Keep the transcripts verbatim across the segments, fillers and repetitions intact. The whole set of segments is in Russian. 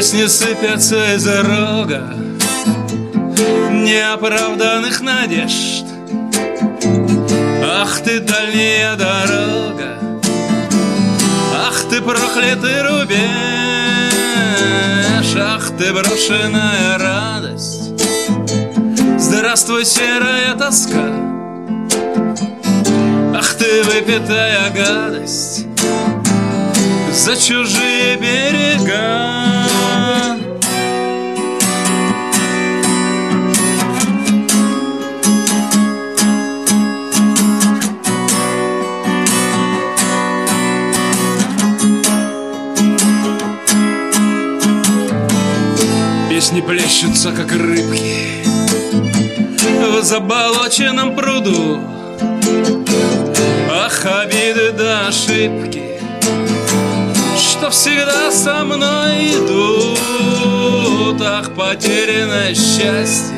Песни сыпятся из рога неоправданных надежд. Ах ты, дальняя дорога, ах ты, проклятый рубеж, ах ты, брошенная радость. Здравствуй, серая тоска, ах ты, выпитая гадость за чужие берега. Песни плещутся, как рыбки в заболоченном пруду. Ах, обиды да ошибки, что всегда со мной идут. Ах, потерянное счастье,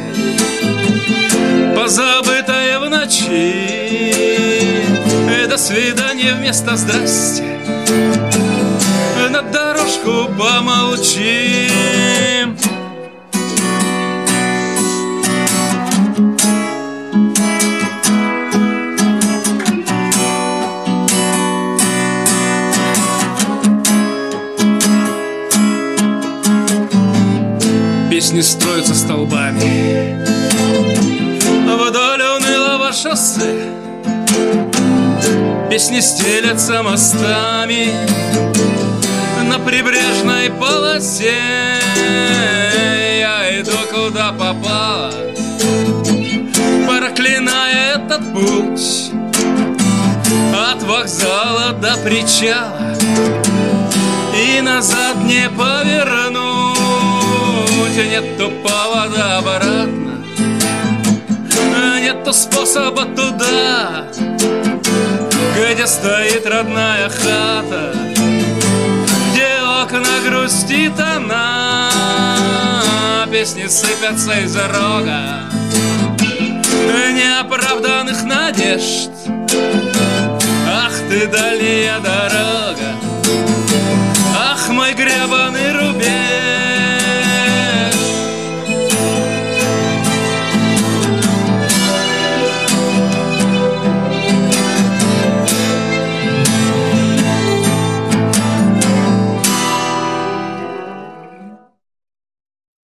позабытое в ночи. До свидания вместо здрасте, на дорожку помолчим. Песни строятся столбами вдоль унылого шоссе. Песни стелятся мостами на прибрежной полосе. Я иду куда попало, проклиная этот путь от вокзала до причала, и назад не повернуть. Нету повода обратно, нету способа туда, где стоит родная хата, где окна грустит она. Песни сыпятся из рога неоправданных надежд. Ах ты, дальняя дорога, ах, мой гребаный рубеж,